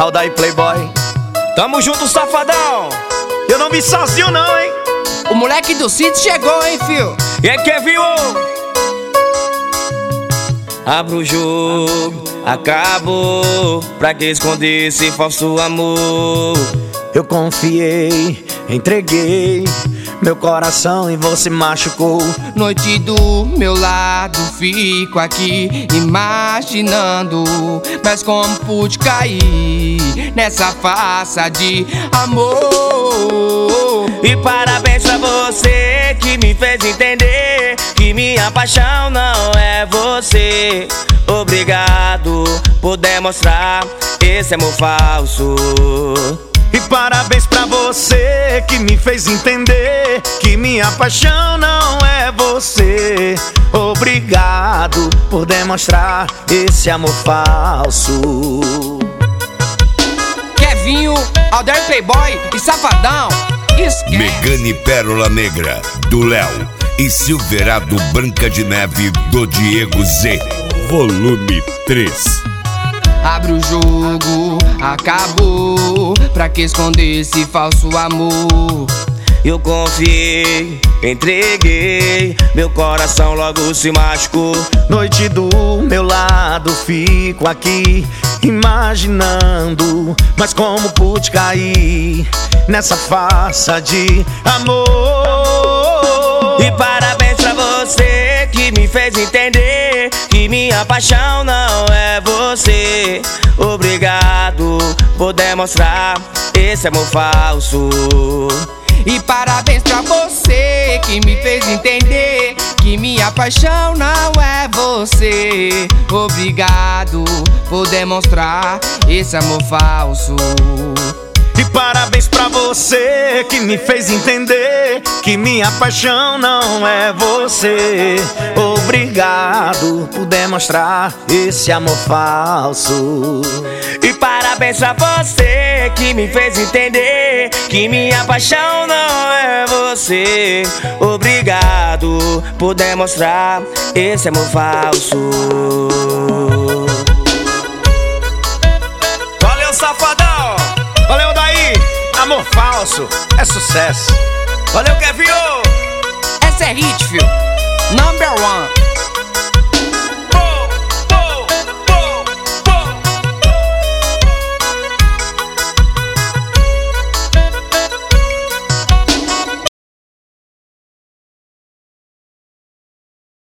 Aldair Playboy. Tamo junto, safadão. Eu não vim sozinho não, hein. O moleque do sítio chegou, hein, fio. E aí, quem viu? Abra o jogo, acabou. Pra que esconder esse falso amor? Eu confiei, entreguei meu coração e você machucou. Noite do meu lado, fico aqui imaginando, mas como pude cair nessa farsa de amor. E parabéns pra você que me fez entender que minha paixão não é você. Obrigado por demonstrar esse amor falso. E parabéns pra você que me fez entender que minha paixão não é você. Obrigado por demonstrar esse amor falso. Kevinho, Aldair Playboy e Safadão. Esquece. Megane Pérola Negra, do Léo, e Silverado Branca de Neve, do Diego Z, volume 3. Abre o jogo, acabou. Pra que esconder esse falso amor? Eu confiei, entreguei, meu coração logo se machucou. Noite do meu lado, fico aqui imaginando, mas como pude cair nessa farsa de amor. E parabéns pra você que me fez entender que minha paixão não é você. Obrigado por demonstrar esse amor falso. E parabéns pra você que me fez entender que minha paixão não é você. Obrigado por demonstrar esse amor falso. E parabéns pra você que me fez entender que minha paixão não é você. Obrigado por demonstrar esse amor falso. E parabéns pra você que me fez entender que minha paixão não é você. Obrigado por demonstrar esse amor falso. Valeu, safadão. Valeu, Aldair. Amor falso é sucesso. Valeu, Kevinho. Essa é hit, fio. Number 1.